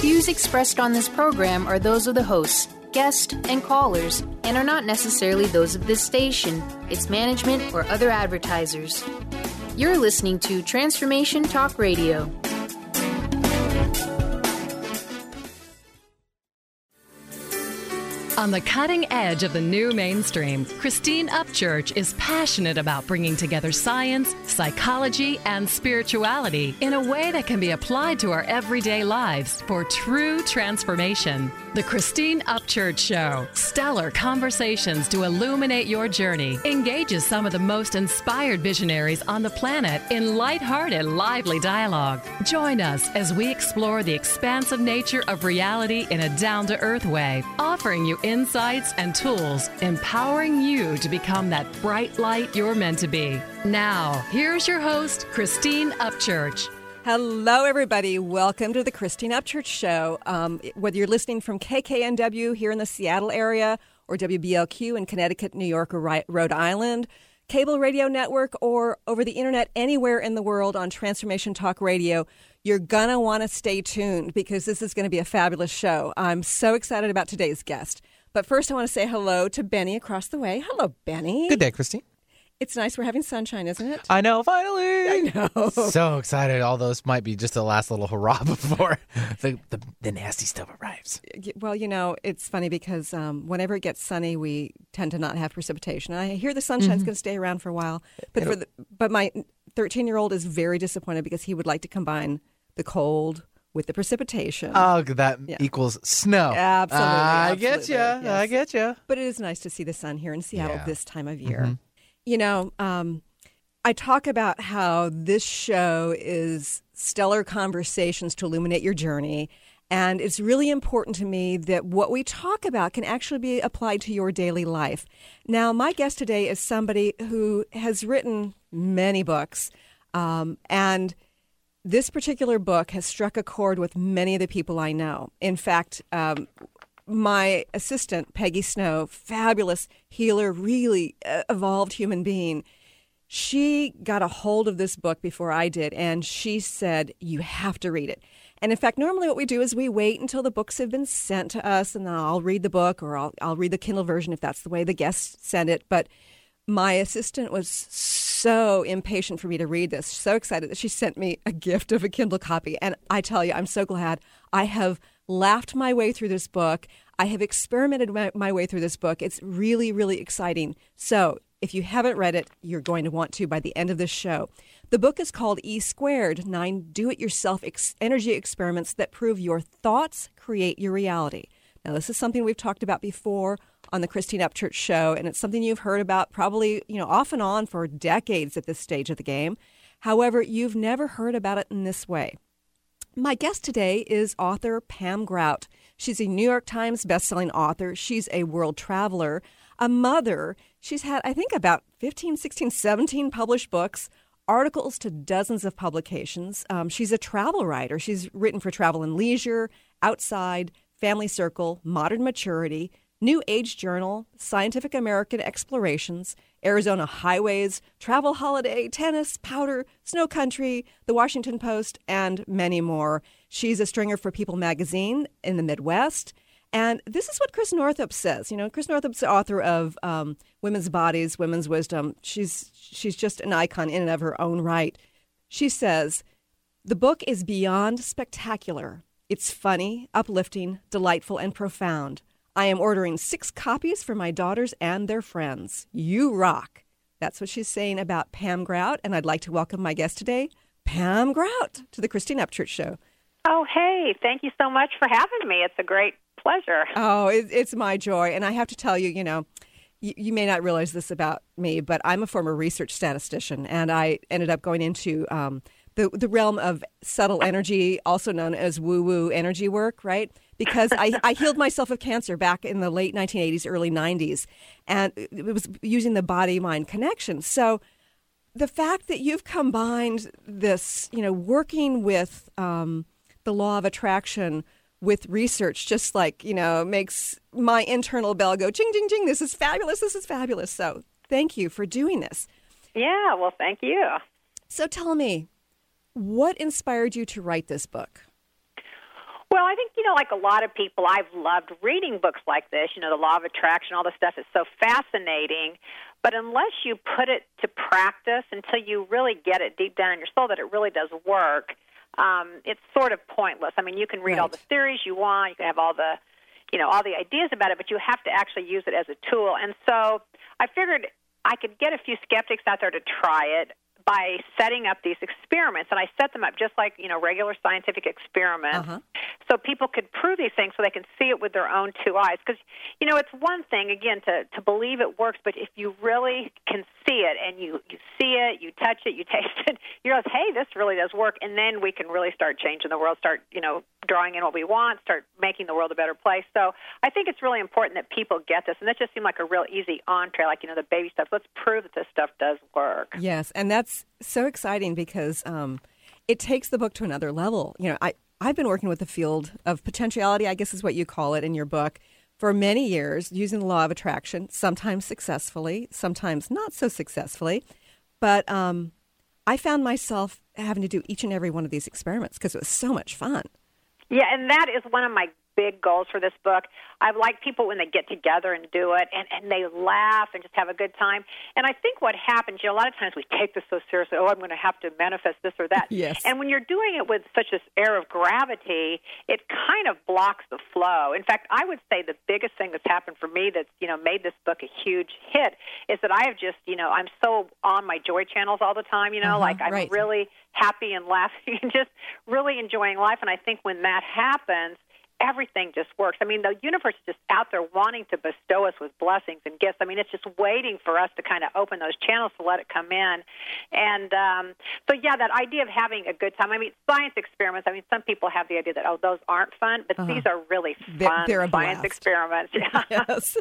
Views expressed on this program are those of the hosts, guests, and callers, and are not necessarily those of this station, its management, or other advertisers. You're listening to Transformation Talk Radio. On the cutting edge of the new mainstream, Christine Upchurch is passionate about bringing together science, psychology, and spirituality in a way that can be applied to our everyday lives for true transformation. The Christine Upchurch Show, stellar conversations to illuminate your journey, engages some of the most inspired visionaries on the planet in lighthearted, lively dialogue. Join us as we explore the expansive nature of reality in a down-to-earth way, offering you insights and tools, empowering you to become that bright light you're meant to be. Now, here's your host, Christine Upchurch. Hello, everybody. Welcome to the Christine Upchurch Show. Whether you're listening from KKNW here in the Seattle area or WBLQ in Connecticut, New York, or Rhode Island, cable radio network, or over the internet anywhere in the world on Transformation Talk Radio, you're going to want to stay tuned because this is going to be a fabulous show. I'm so excited about today's guest. But first, I want to say hello to Benny across the way. Hello, Benny. Good day, Christine. It's nice we're having sunshine, isn't it? I know, finally. I know. So excited. All those might be just the last little hurrah before the nasty stuff arrives. Well, you know, it's funny because whenever it gets sunny, we tend to not have precipitation. I hear the sunshine's going to stay around for a while. But my 13-year-old is very disappointed because he would like to combine the cold with the precipitation. Oh, that equals snow. Absolutely. I get you. Yes. I get you. But it is nice to see the sun here in Seattle this time of year. Mm-hmm. You know, I talk about how this show is stellar conversations to illuminate your journey. And it's really important to me that what we talk about can actually be applied to your daily life. Now, my guest today is somebody who has written many books. And this particular book has struck a chord with many of the people I know. In fact, my assistant, Peggy Snow, fabulous healer, really evolved human being, she got a hold of this book before I did, and she said, you have to read it. And in fact, normally what we do is we wait until the books have been sent to us, and then I'll read the book, or I'll read the Kindle version if that's the way the guests send it. But my assistant was so impatient for me to read this, so excited that she sent me a gift of a Kindle copy. And I tell you, I'm so glad. I have laughed my way through this book. I have experimented my way through this book. It's really, really exciting. So if you haven't read it, you're going to want to by the end of this show. The book is called E Squared, 9 Do-It-Yourself Energy Experiments That Prove Your Thoughts Create Your Reality. Now, this is something we've talked about before on the Christine Upchurch Show, and it's something you've heard about probably, off and on for decades at this stage of the game. However, you've never heard about it in this way. My guest today is author Pam Grout. She's a New York Times bestselling author. She's a world traveler, a mother. She's had, I think, about 15, 16, 17 published books, articles to dozens of publications. She's a travel writer. She's written for Travel and Leisure, Outside, Family Circle, Modern Maturity, New Age Journal, Scientific American Explorations, Arizona Highways, Travel Holiday, Tennis, Powder, Snow Country, The Washington Post, and many more. She's a stringer for People magazine in the Midwest. And this is what Chris Northup says. Chris Northup's the author of Women's Bodies, Women's Wisdom. She's just an icon in and of her own right. She says, the book is beyond spectacular. It's funny, uplifting, delightful, and profound. I am ordering 6 copies for my daughters and their friends. You rock. That's what she's saying about Pam Grout, and I'd like to welcome my guest today, Pam Grout, to the Christine Upchurch Show. Oh, hey, thank you so much for having me. It's a great pleasure. Oh, it's my joy, and I have to tell you, you may not realize this about me, but I'm a former research statistician, and I ended up going into the realm of subtle energy, also known as woo-woo energy work, right? Because I healed myself of cancer back in the late 1980s, early 90s, and it was using the body-mind connection. So the fact that you've combined this, working with the law of attraction with research, just like, makes my internal bell go, ching, ching, ching, this is fabulous, this is fabulous. So thank you for doing this. Yeah, well, thank you. So tell me, what inspired you to write this book? Well, I think, like a lot of people, I've loved reading books like this. The Law of Attraction, all this stuff is so fascinating. But unless you put it to practice, until you really get it deep down in your soul that it really does work, it's sort of pointless. I mean, you can read all the theories you want. You can have all the, all the ideas about it, but you have to actually use it as a tool. And so I figured I could get a few skeptics out there to try it by setting up these experiments. And I set them up just like, regular scientific experiments. So people could prove these things so they can see it with their own two eyes. Because, it's one thing, again, to believe it works, but if you really can see it and you see it, you touch it, you taste it, you realize, hey, this really does work. And then we can really start changing the world, start, drawing in what we want, start making the world a better place. So I think it's really important that people get this. And that just seemed like a real easy entree, like, the baby steps. Let's prove that this stuff does work. Yes, and that's so exciting because it takes the book to another level. I've been working with the field of potentiality, I guess is what you call it in your book, for many years, using the law of attraction, sometimes successfully, sometimes not so successfully. But I found myself having to do each and every one of these experiments because it was so much fun. Yeah, and that is one of my big goals for this book. I like people when they get together and do it, and they laugh and just have a good time. And I think what happens, a lot of times we take this so seriously, I'm going to have to manifest this or that. Yes. And when you're doing it with such this air of gravity, it kind of blocks the flow. In fact, I would say the biggest thing that's happened for me that's, made this book a huge hit is that I have just, I'm so on my joy channels all the time, like I'm really happy and laughing and just really enjoying life. And I think when that happens, everything just works. I mean, the universe is just out there wanting to bestow us with blessings and gifts. I mean, it's just waiting for us to kind of open those channels to let it come in. And that idea of having a good time. I mean, science experiments, some people have the idea that, those aren't fun, but these are really fun science experiments. Yeah. Yes.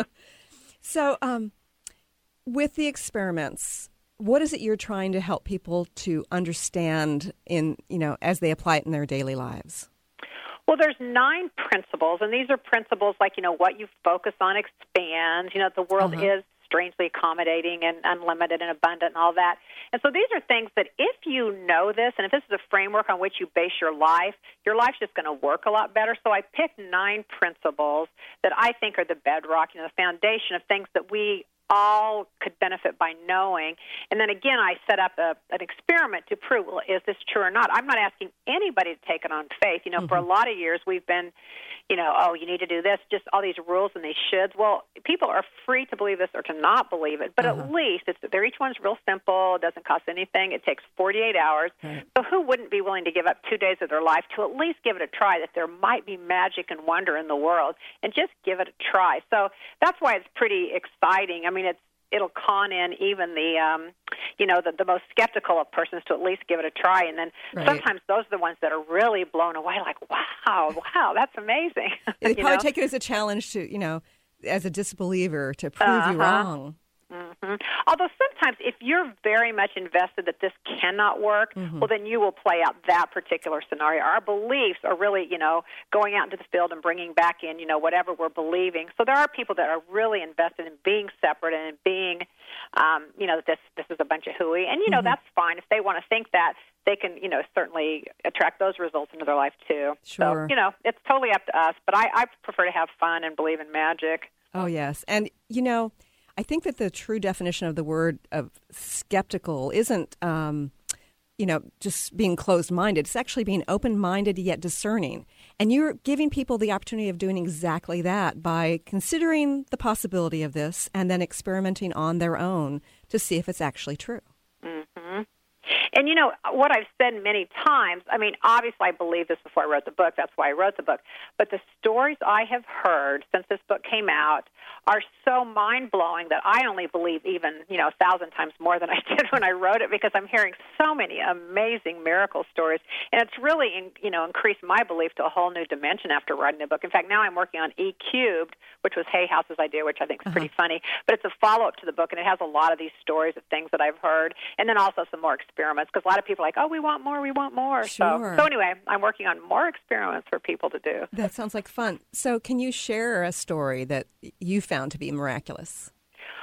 So with the experiments, what is it you're trying to help people to understand in, as they apply it in their daily lives? Well, there's 9 principles, and these are principles like, what you focus on expands. The world is strangely accommodating and unlimited and abundant and all that. And so these are things that if you know this, and if this is a framework on which you base your life's just going to work a lot better. So I picked 9 principles that I think are the bedrock, the foundation of things that we all could benefit by knowing. And then again, I set up an experiment to prove, well, is this true or not? I'm not asking anybody to take it on faith. For a lot of years we've been, you need to do this, just all these rules and these shoulds. Well, people are free to believe this or to not believe it, but at least each one's real simple. It doesn't cost anything. It takes 48 hours. Right. So who wouldn't be willing to give up 2 days of their life to at least give it a try, that there might be magic and wonder in the world, and just give it a try. So that's why it's pretty exciting. I mean, it'll con in even the most skeptical of persons to at least give it a try. And then sometimes those are the ones that are really blown away, like, wow, that's amazing. They probably take it as a challenge to, as a disbeliever, to prove you wrong. Mm-hmm. Although sometimes if you're very much invested that this cannot work, well, then you will play out that particular scenario. Our beliefs are really, going out into the field and bringing back in, whatever we're believing. So there are people that are really invested in being separate and in being, that this is a bunch of hooey. And, that's fine. If they want to think that, they can, certainly attract those results into their life too. Sure. So, it's totally up to us. But I prefer to have fun and believe in magic. Oh, yes. And, I think that the true definition of the word of skeptical isn't, just being closed-minded. It's actually being open-minded yet discerning. And you're giving people the opportunity of doing exactly that by considering the possibility of this and then experimenting on their own to see if it's actually true. Mm-hmm. And, what I've said many times, obviously I believed this before I wrote the book. That's why I wrote the book. But the stories I have heard since this book came out are so mind-blowing that I only believe even, 1,000 times more than I did when I wrote it, because I'm hearing so many amazing miracle stories. And it's really, increased my belief to a whole new dimension after writing the book. In fact, now I'm working on E Cubed, which was Hay House's idea, which I think is pretty funny. But it's a follow-up to the book, and it has a lot of these stories of things that I've heard, and then also some more experiments, because a lot of people are like, oh, we want more. Sure. So anyway, I'm working on more experiments for people to do. That sounds like fun. So can you share a story that you found to be miraculous?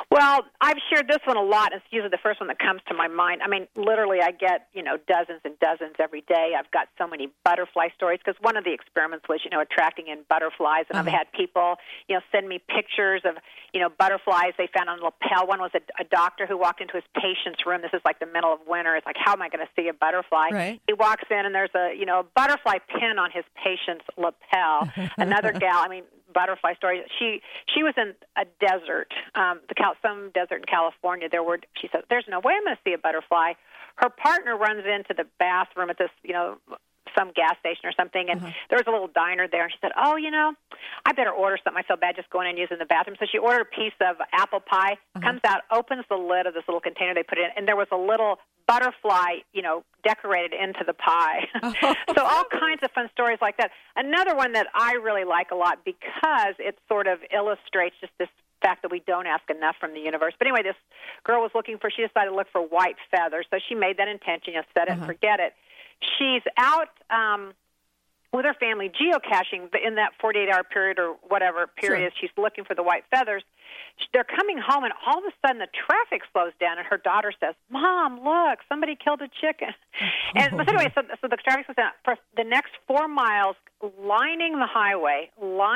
Well, I've shared this one a lot. It's usually the first one that comes to my mind. I mean, literally, I get, dozens and dozens every day. I've got so many butterfly stories because one of the experiments was, attracting in butterflies. And I've had people, send me pictures of, butterflies they found on a lapel. One was a doctor who walked into his patient's room. This is like the middle of winter. It's like, how am I going to see a butterfly? Right. He walks in and there's a butterfly pin on his patient's lapel. Another gal, butterfly story. She was in a desert, some desert in California. She said, "There's no way I'm going to see a butterfly." Her partner runs into the bathroom at this, some gas station or something, and there was a little diner there. And she said, "Oh, I better order something. I feel bad just going in and using the bathroom." So she ordered a piece of apple pie. Comes out, opens the lid of this little container they put in, and there was a little butterfly, decorated into the pie. So all kinds of fun stories like that. Another one that I really like a lot because it sort of illustrates just this fact that we don't ask enough from the universe. But anyway, this girl was she decided to look for white feathers. So she made that intention, set it and forget it. She's out with her family geocaching in that 48-hour period or whatever period she's looking for the white feathers. They're coming home, and all of a sudden the traffic slows down, and her daughter says, "Mom, look, somebody killed a chicken." But anyway, so the traffic slows down. For the next 4 miles, lining the highway,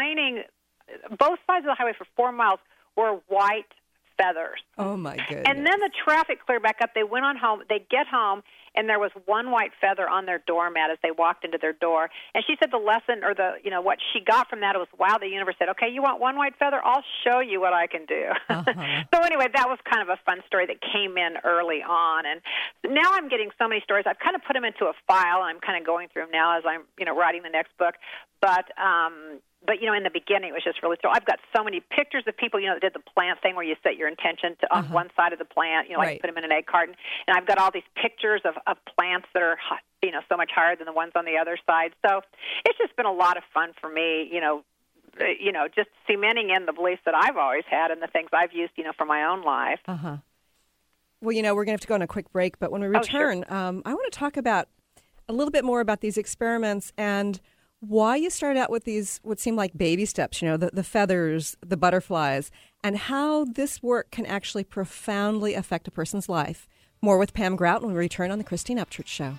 both sides of the highway for 4 miles were white feathers. Oh, my goodness. And then the traffic cleared back up. They went on home. They get home, and there was one white feather on their doormat as they walked into their door. And she said the lesson or what she got from that was, wow, the universe said, "Okay, you want one white feather? I'll show you what I can do." So anyway, that was kind of a fun story that came in early on. And now I'm getting so many stories. I've kind of put them into a file, and I'm kind of going through them now as I'm, writing the next book. But in the beginning, it was just really I've got so many pictures of people, that did the plant thing where you set your intention to on one side of the plant, you put them in an egg carton. And I've got all these pictures of plants that are, so much higher than the ones on the other side. So it's just been a lot of fun for me, just cementing in the beliefs that I've always had and the things I've used, for my own life. Well, we're going to have to go on a quick break, but when we return, I want to talk about a little bit more about these experiments and why you started out with these, what seemed like baby steps, the feathers, the butterflies, and how this work can actually profoundly affect a person's life. More with Pam Grout when we return on The Christine Upchurch Show.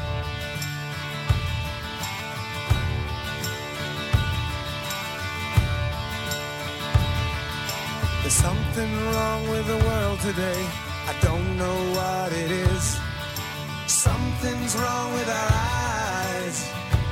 There's something wrong with the world today. I don't know what it is. Something's wrong with our eyes.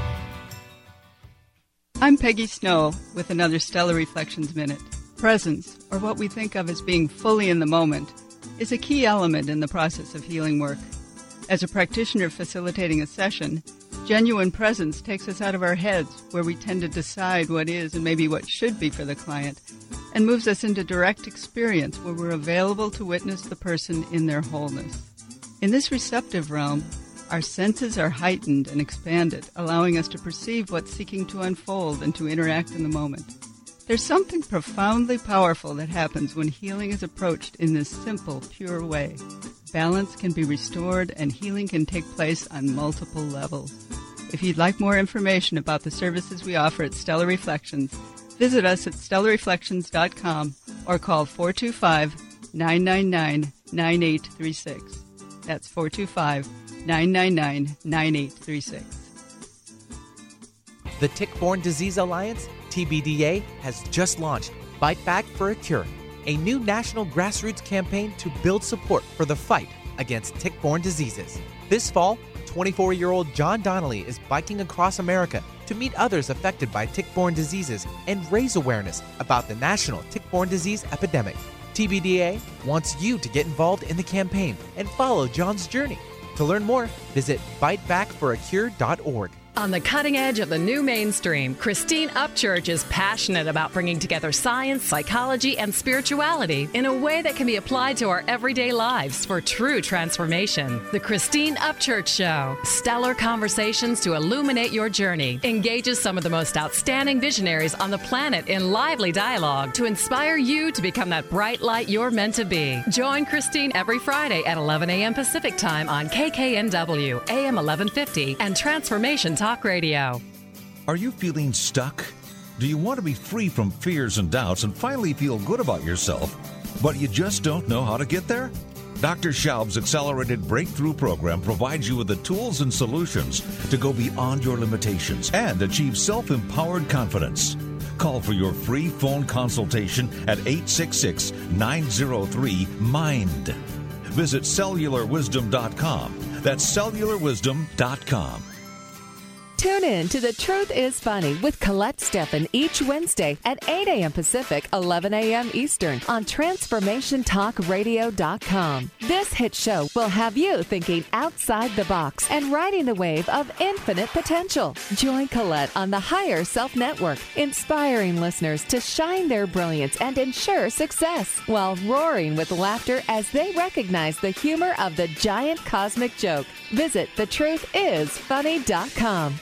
I'm Peggy Snow with another Stellar Reflections Minute. Presence, or what we think of as being fully in the moment, is a key element in the process of healing work. As a practitioner facilitating a session, genuine presence takes us out of our heads, where we tend to decide what is and maybe what should be for the client, and moves us into direct experience where we're available to witness the person in their wholeness. In this receptive realm, our senses are heightened and expanded, allowing us to perceive what's seeking to unfold and to interact in the moment. There's something profoundly powerful that happens when healing is approached in this simple, pure way. Balance can be restored and healing can take place on multiple levels. If you'd like more information about the services we offer at Stellar Reflections, visit us at stellarreflections.com or call 425-999-9836. That's 425-999-9836. The Tick-Borne Disease Alliance, TBDA, has just launched Bite Back for a Cure, a new national grassroots campaign to build support for the fight against tick-borne diseases. This fall, 24-year-old John Donnelly is biking across America to meet others affected by tick-borne diseases and raise awareness about the national tick-borne disease epidemic. TBDA wants you to get involved in the campaign and follow John's journey. To learn more, visit bitebackforacure.org. On the cutting edge of the new mainstream, Christine Upchurch is passionate about bringing together science, psychology, and spirituality in a way that can be applied to our everyday lives for true transformation. The Christine Upchurch Show, stellar conversations to illuminate your journey, engages some of the most outstanding visionaries on the planet in lively dialogue to inspire you to become that bright light you're meant to be. Join Christine every Friday at 11 a.m. Pacific Time on KKNW, AM 1150, and Transformation Talk Radio. Are you feeling stuck? Do you want to be free from fears and doubts and finally feel good about yourself? but you just don't know how to get there? Dr. Schaub's Accelerated Breakthrough Program provides you with the tools and solutions to go beyond your limitations and achieve self-empowered confidence. Call for your free phone consultation at 866-903-MIND. Visit cellularwisdom.com. That's cellularwisdom.com. Tune in to The Truth is Funny with Colette Steffen each Wednesday at 8 a.m. Pacific, 11 a.m. Eastern on TransformationTalkRadio.com. This hit show will have you thinking outside the box and riding the wave of infinite potential. Join Colette on the Higher Self Network, inspiring listeners to shine their brilliance and ensure success while roaring with laughter as they recognize the humor of the giant cosmic joke. Visit thetruthisfunny.com.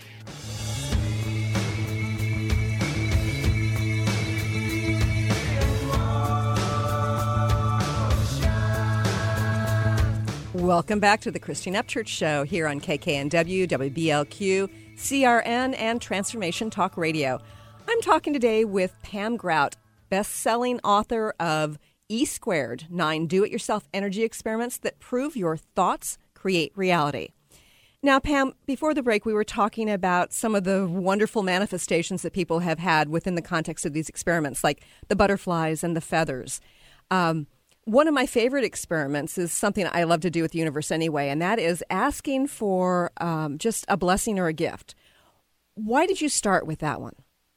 Welcome back to the Christine Upchurch Show here on KKNW, WBLQ, CRN, and Transformation Talk Radio. I'm talking today with Pam Grout, best-selling author of E Squared, 9 Do-It-Yourself Energy Experiments that Prove Your Thoughts Create Reality. Now, Pam, before the break, we were talking about some of the wonderful manifestations that people have had within the context of these experiments, like the butterflies and the feathers. One of my favorite experiments is something I love to do with the universe anyway, and that is asking for just a blessing or a gift. Why did you start with that one?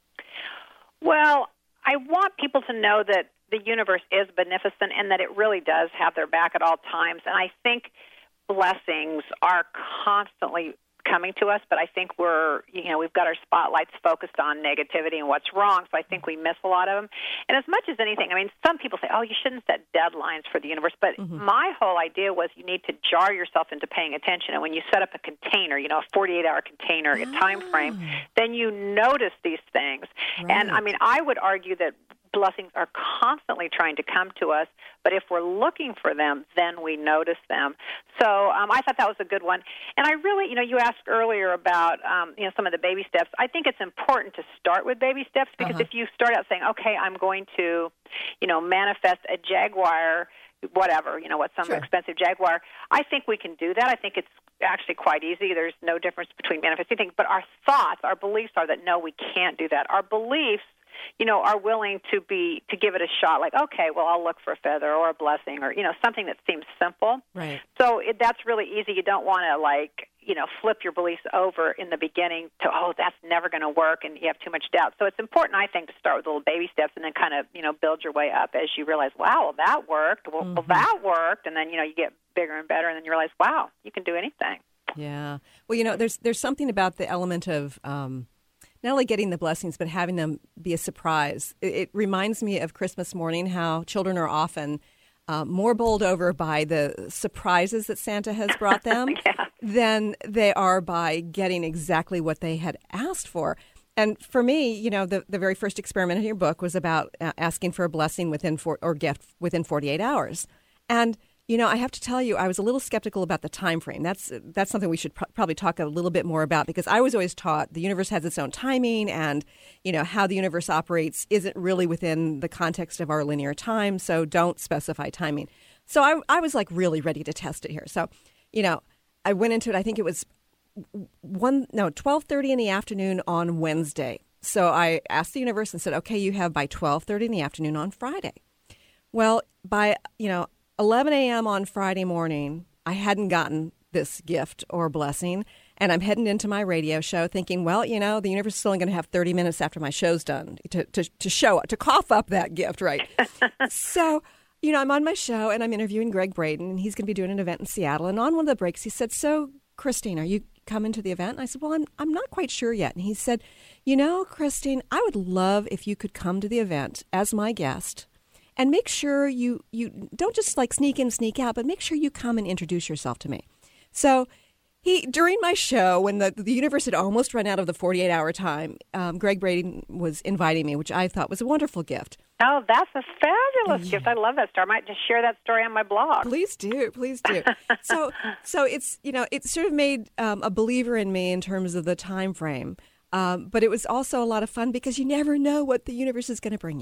Well, I want people to know that the universe is beneficent and that it really does have their back at all times. And I think blessings are constantly coming to us, but I think we've got our spotlights focused on negativity and what's wrong, so I think we miss a lot of them. And as much as anything, I mean, some people say, oh, you shouldn't set deadlines for the universe, but my whole idea was you need to jar yourself into paying attention, and when you set up a container, a 48-hour container, a time frame, then you notice these things. Right. And, I mean, I would argue that blessings are constantly trying to come to us, but if we're looking for them, then we notice them. So I thought that was a good one. And I really, you asked earlier about, some of the baby steps. I think it's important to start with baby steps because if you start out saying, okay, I'm going to, manifest a Jaguar, whatever, some expensive Jaguar, I think we can do that. I think it's actually quite easy. There's no difference between manifesting things. But our thoughts, our beliefs are that, no, we can't do that. Our beliefs are willing to give it a shot, like, okay, well, I'll look for a feather or a blessing or, something that seems simple. Right. So that's really easy. You don't want to, flip your beliefs over in the beginning to, oh, that's never going to work, and you have too much doubt. So it's important, I think, to start with little baby steps and then kind of, build your way up as you realize, wow, well, that worked. Well, that worked. And then, you get bigger and better, and then you realize, wow, you can do anything. Yeah. Well, there's something about the element of not only getting the blessings, but having them be a surprise. It reminds me of Christmas morning, how children are often more bowled over by the surprises that Santa has brought them than they are by getting exactly what they had asked for. And for me, the very first experiment in your book was about asking for a blessing or gift within 48 hours. And I have to tell you, I was a little skeptical about the time frame. That's something we should probably talk a little bit more about, because I was always taught the universe has its own timing, and how the universe operates isn't really within the context of our linear time. So don't specify timing. So I was really ready to test it here. So I went into it. I think it was 12:30 in the afternoon on Wednesday. So I asked the universe and said, okay, you have by 12:30 in the afternoon on Friday. Well, by 11 a.m. on Friday morning, I hadn't gotten this gift or blessing, and I'm heading into my radio show thinking, well, the universe is only going to have 30 minutes after my show's done to cough up that gift, right? So, I'm on my show, and I'm interviewing Greg Braden, and he's going to be doing an event in Seattle, and on one of the breaks, he said, so, Christine, are you coming to the event? And I said, well, I'm not quite sure yet. And he said, Christine, I would love if you could come to the event as my guest, and make sure you don't just sneak in, sneak out, but make sure you come and introduce yourself to me. So during my show, when the universe had almost run out of the 48-hour time, Greg Braden was inviting me, which I thought was a wonderful gift. Oh, that's a fabulous gift. I love that story. I might just share that story on my blog. Please do. So it's, it sort of made a believer in me in terms of the time frame. But it was also a lot of fun because you never know what the universe is going to bring you.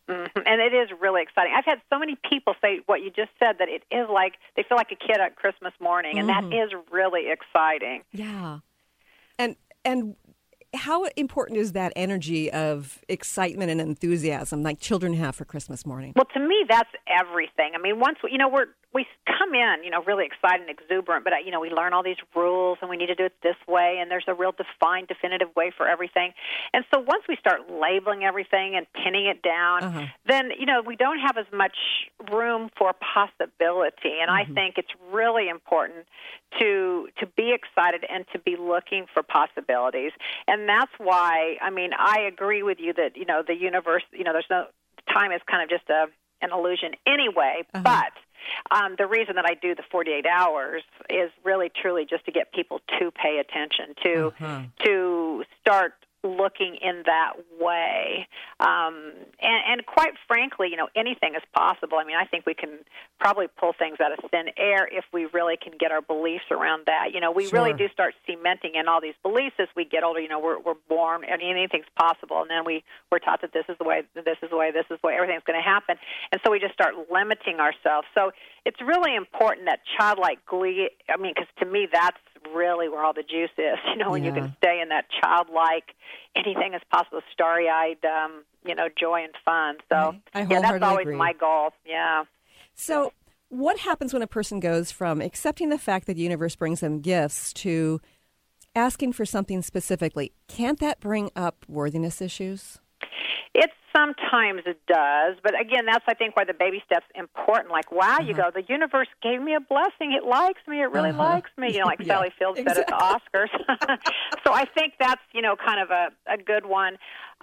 And it is really exciting. I've had so many people say what you just said, that it is like they feel like a kid on Christmas morning, and that is really exciting. Yeah. And how important is that energy of excitement and enthusiasm like children have for Christmas morning? Well, to me, that's everything. I mean, once we come in, really excited and exuberant, but we learn all these rules, and we need to do it this way, and there's a real defined, definitive way for everything. And so once we start labeling everything and pinning it down, then we don't have as much room for possibility. And I think it's really important to be excited and to be looking for possibilities. And that's why, I agree with you that the universe, there's no time is kind of just an illusion anyway, but the reason that I do the 48 hours is really truly just to get people to pay attention, to start looking in that way. And quite frankly, anything is possible. I think we can probably pull things out of thin air if we really can get our beliefs around that. We really do start cementing in all these beliefs as we get older. We're born, anything's possible, and then we're taught that this is the way, this is the way, this is the way, everything's going to happen. And so we just start limiting ourselves. So it's really important that childlike glee, because to me that's really where all the juice is, when you can stay in that childlike, anything is possible, starry-eyed, joy and fun. So, that's always my goal. Yeah. So what happens when a person goes from accepting the fact that the universe brings them gifts to asking for something specifically? Can't that bring up worthiness issues? It sometimes does, but again, that's, I think, why the baby step's important. Like, wow, you go, the universe gave me a blessing. It likes me. It really likes me. Like Sally Field said at the Oscars. So I think that's, kind of a good one.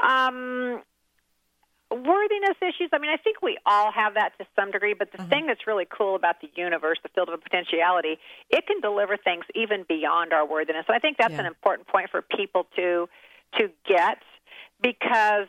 Worthiness issues, I think we all have that to some degree, but the thing that's really cool about the universe, the field of potentiality, it can deliver things even beyond our worthiness. So I think that's an important point for people to get, because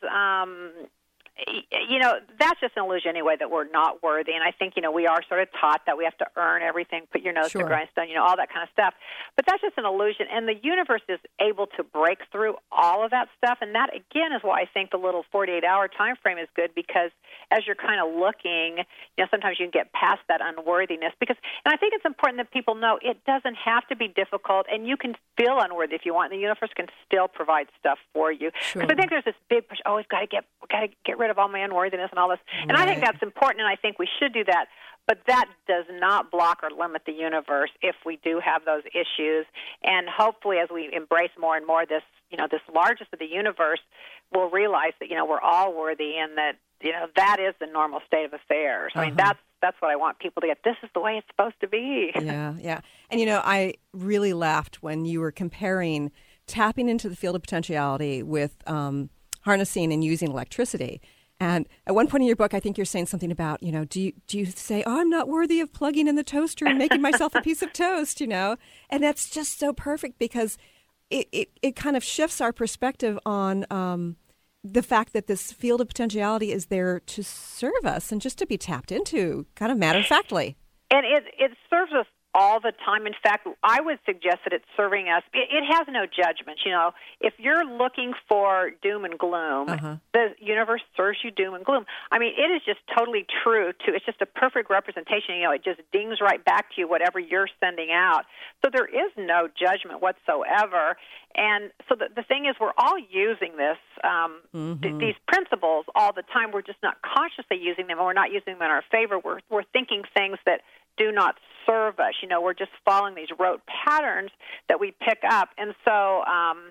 that's just an illusion anyway, that we're not worthy. And I think, we are sort of taught that we have to earn everything, put your nose to the grindstone, all that kind of stuff. But that's just an illusion. And the universe is able to break through all of that stuff. And that, again, is why I think the little 48-hour time frame is good, because as you're kind of looking, sometimes you can get past that unworthiness. And I think it's important that people know it doesn't have to be difficult, and you can feel unworthy if you want, and the universe can still provide stuff for you. Because I think there's this big push, we've got to get rid of all my unworthiness and all this. And I think that's important, and I think we should do that. But that does not block or limit the universe if we do have those issues. And hopefully, as we embrace more and more this, this largest of the universe, we'll realize that, we're all worthy, and that, that is the normal state of affairs. That's what I want people to get. This is the way it's supposed to be. Yeah. And, I really laughed when you were comparing tapping into the field of potentiality with harnessing and using electricity. And at one point in your book, I think you're saying something about, do you say, I'm not worthy of plugging in the toaster and making myself a piece of toast, And that's just so perfect, because it kind of shifts our perspective on the fact that this field of potentiality is there to serve us and just to be tapped into, kind of matter-of-factly. And it serves us all the time. In fact, I would suggest that it's serving us. It has no judgment. If you're looking for doom and gloom, the universe serves you doom and gloom. It is just totally true. It's just a perfect representation. It just dings right back to you whatever you're sending out. So there is no judgment whatsoever. And so the thing is, we're all using this, these principles all the time. We're just not consciously using them, and we're not using them in our favor. We're thinking things that do not serve us. We're just following these rote patterns that we pick up. And so,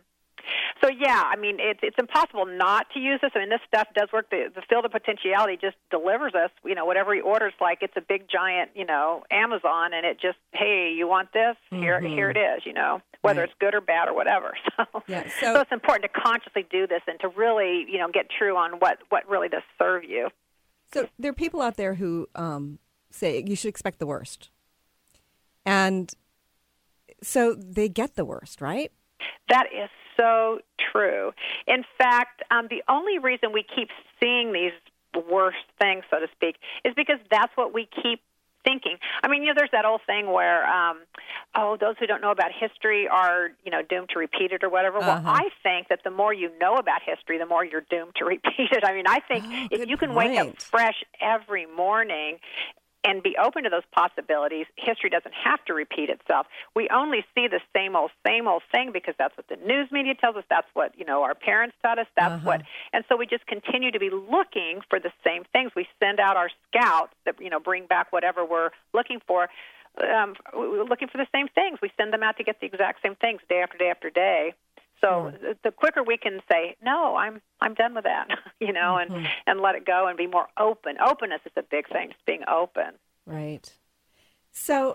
it's impossible not to use this. This stuff does work. The field of potentiality just delivers us, whatever he orders, like it's a big giant, Amazon, and it just, hey, you want this? Here it is, whether it's good or bad or whatever. So it's important to consciously do this and to really, get true on what really does serve you. So there are people out there who say you should expect the worst. And so they get the worst, right? That is so true. In fact, the only reason we keep seeing these worst things, so to speak, is because that's what we keep thinking. I mean, there's that old thing where, those who don't know about history are, doomed to repeat it or whatever. Well, I think that the more you know about history, the more you're doomed to repeat it. I mean, I think if you can wake up fresh every morning and be open to those possibilities, history doesn't have to repeat itself. We only see the same old thing because that's what the news media tells us. That's what, our parents taught us. That's what, and so we just continue to be looking for the same things. We send out our scouts that, bring back whatever we're looking for. We're looking for the same things. We send them out to get the exact same things day after day after day. So the quicker we can say, no, I'm done with that, and let it go and be more open. Openness is a big thing, just being open. Right. So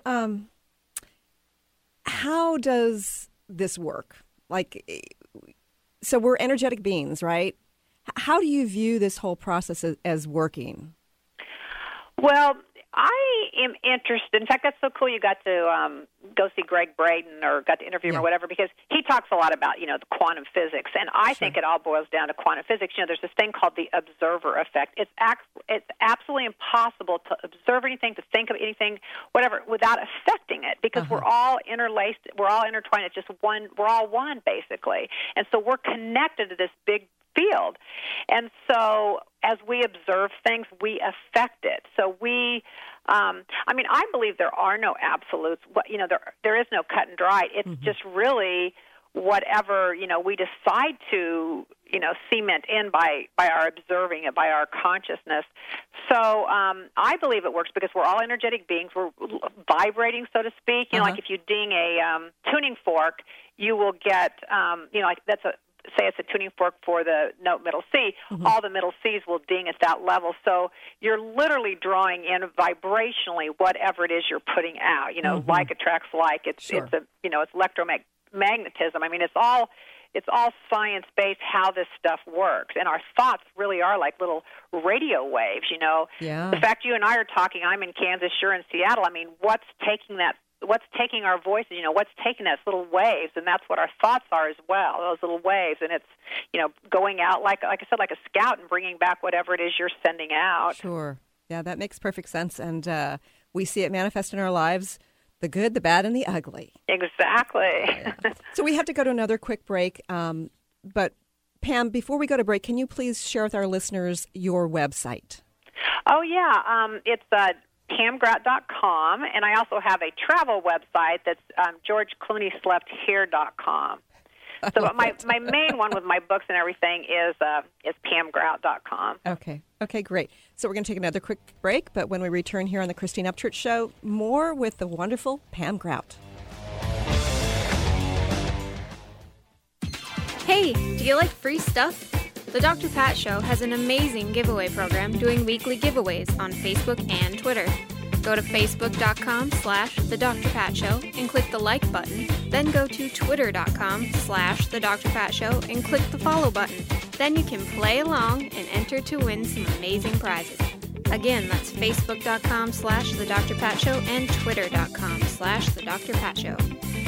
how does this work? So we're energetic beings, right? How do you view this whole process as working? Well, I am interested. In fact, that's so cool you got to go see Greg Braden or got to interview him or whatever, because he talks a lot about, the quantum physics. And I think it all boils down to quantum physics. There's this thing called the observer effect. It's absolutely impossible to observe anything, to think of anything, whatever, without affecting it, because we're all interlaced, we're all intertwined. It's just one, we're all one, basically. And so we're connected to this big field. And so as we observe things, we affect it. So I believe there are no absolutes. There is no cut and dry. It's just really whatever, we decide to, cement in by our observing it, by our consciousness. So I believe it works because we're all energetic beings. We're vibrating, so to speak. Like if you ding a tuning fork, you will get, say it's a tuning fork for the note middle C, all the middle Cs will ding at that level. So you're literally drawing in vibrationally whatever it is you're putting out. Like attracts like. It's electromagnetism. I mean, it's all science-based how this stuff works. And our thoughts really are like little radio waves, Yeah. The fact you and I are talking, I'm in Kansas, you're in Seattle. I mean, what's taking our voices, what's taking us, little waves, and that's what our thoughts are as well, those little waves. And it's, going out, like I said, like a scout and bringing back whatever it is you're sending out. Sure. Yeah, that makes perfect sense. And we see it manifest in our lives, the good, the bad, and the ugly. Exactly. Yeah. So we have to go to another quick break. But Pam, before we go to break, can you please share with our listeners your website? Oh, yeah. It's PamGrout.com, and I also have a travel website that's GeorgeClooneySleftHere.com. So my main one with my books and everything is PamGrout.com. Okay, great. So we're going to take another quick break, but when we return here on the Christine Upchurch Show, more with the wonderful Pam Grout. Hey, do you like free stuff? The Dr. Pat Show has an amazing giveaway program doing weekly giveaways on Facebook and Twitter. Go to facebook.com/The Dr. Pat Show and click the like button. Then go to twitter.com/The Dr. Pat Show and click the follow button. Then you can play along and enter to win some amazing prizes. Again, that's facebook.com/The Dr. Pat Show and twitter.com/The Dr. Pat Show.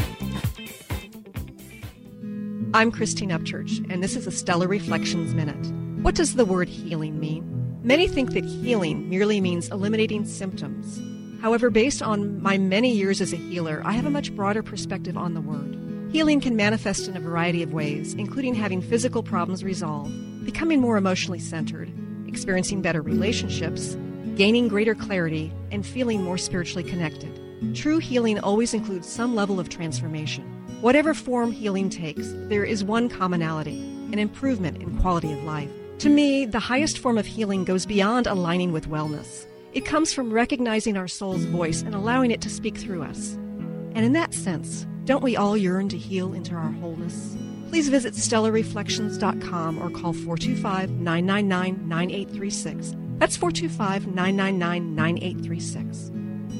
I'm Christine Upchurch, and this is a Stellar Reflections Minute. What does the word healing mean? Many think that healing merely means eliminating symptoms. However, based on my many years as a healer, I have a much broader perspective on the word. Healing can manifest in a variety of ways, including having physical problems resolved, becoming more emotionally centered, experiencing better relationships, gaining greater clarity, and feeling more spiritually connected. True healing always includes some level of transformation. Whatever form healing takes, there is one commonality, an improvement in quality of life. To me, the highest form of healing goes beyond aligning with wellness. It comes from recognizing our soul's voice and allowing it to speak through us. And in that sense, don't we all yearn to heal into our wholeness? Please visit stellarreflections.com or call 425-999-9836. That's 425-999-9836.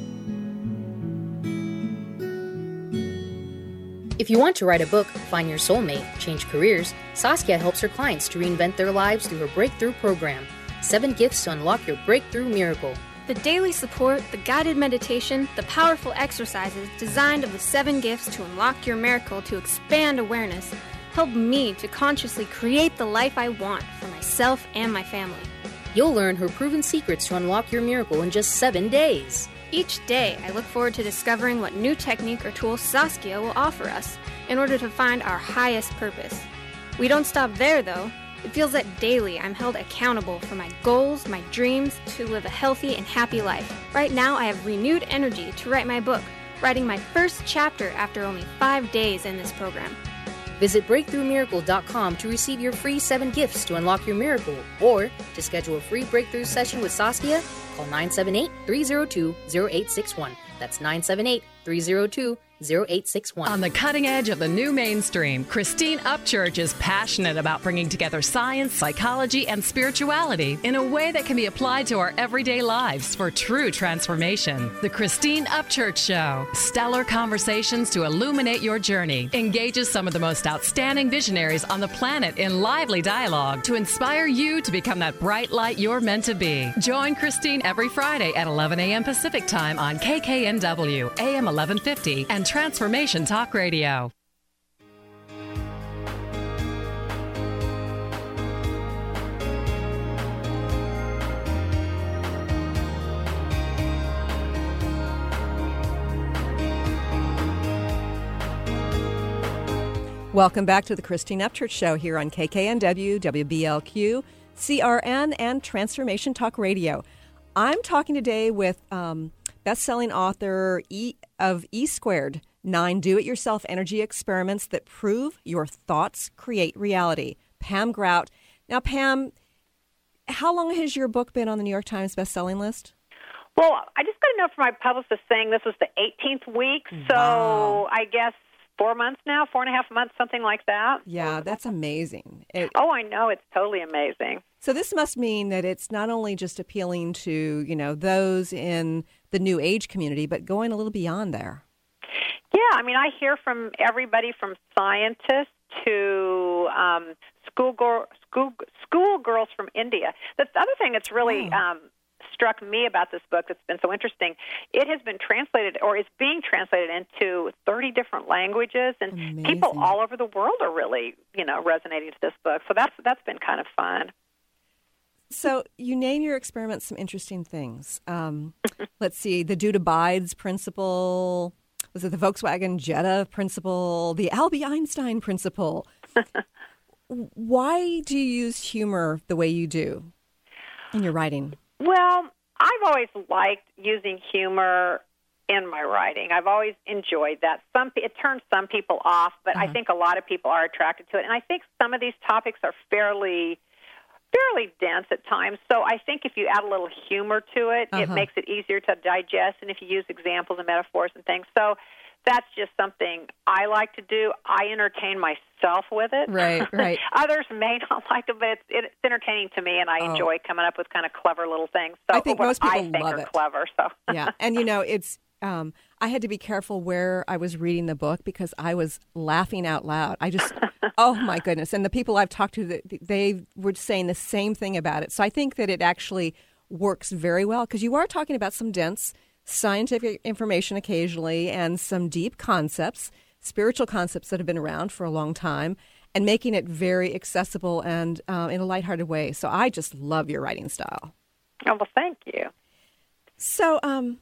If you want to write a book, find your soulmate, change careers, Saskia helps her clients to reinvent their lives through her Breakthrough program. 7 gifts to unlock your breakthrough miracle. The daily support, the guided meditation, the powerful exercises designed of the 7 gifts to unlock your miracle to expand awareness help me to consciously create the life I want for myself and my family. You'll learn her proven secrets to unlock your miracle in just 7 days. Each day, I look forward to discovering what new technique or tool Saskia will offer us in order to find our highest purpose. We don't stop there, though. It feels that daily I'm held accountable for my goals, my dreams, to live a healthy and happy life. Right now, I have renewed energy to write my book, writing my first chapter after only 5 days in this program. Visit BreakthroughMiracle.com to receive your free 7 gifts to unlock your miracle, or to schedule a free breakthrough session with Saskia, call 978-302-0861. That's 978-302-0861. On the cutting edge of the new mainstream, Christine Upchurch is passionate about bringing together science, psychology, and spirituality in a way that can be applied to our everyday lives for true transformation. The Christine Upchurch Show, stellar conversations to illuminate your journey, engages some of the most outstanding visionaries on the planet in lively dialogue to inspire you to become that bright light you're meant to be. Join Christine every Friday at 11 a.m. Pacific Time on KKNW, AM 1150, and Transformation Talk Radio. Welcome back to the Christine Upchurch Show here on KKNW, WBLQ, CRN, and Transformation Talk Radio. I'm talking today with best-selling author of E-Squared, 9 Do-It-Yourself Energy Experiments That Prove Your Thoughts Create Reality, Pam Grout. Now, Pam, how long has your book been on the New York Times best-selling list? Well, I just got a note from my publicist saying this was the 18th week, so Wow. I guess 4 months now, 4.5 months, something like that. Yeah, that's amazing. I know. It's totally amazing. So this must mean that it's not only just appealing to, those in the New Age community, but going a little beyond there. Yeah, I mean, I hear from everybody from scientists to schoolgirls from India. The other thing that's really struck me about this book that's been so interesting, it has been translated, or is being translated into 30 different languages, and Amazing. People all over the world are really, resonating to this book. So that's been kind of fun. So you name your experiments some interesting things. Let's see, the Dude Abides principle. Was it the Volkswagen Jetta principle? The Albie Einstein principle? Why do you use humor the way you do in your writing? Well, I've always liked using humor in my writing. I've always enjoyed that. It turns some people off, but I think a lot of people are attracted to it. And I think some of these topics are fairly dense at times. So I think if you add a little humor to it, it makes it easier to digest, and if you use examples and metaphors and things. So that's just something I like to do. I entertain myself with it. Right. Others may not like it, but it's entertaining to me, and I enjoy coming up with kind of clever little things. So I think most people love are it. Clever. So yeah, and it's. I had to be careful where I was reading the book because I was laughing out loud. Oh my goodness! And the people I've talked to, they were saying the same thing about it. So I think that it actually works very well because you are talking about some dense scientific information occasionally and some deep concepts, spiritual concepts that have been around for a long time, and making it very accessible and in a lighthearted way. So I just love your writing style. Oh, well, thank you. So,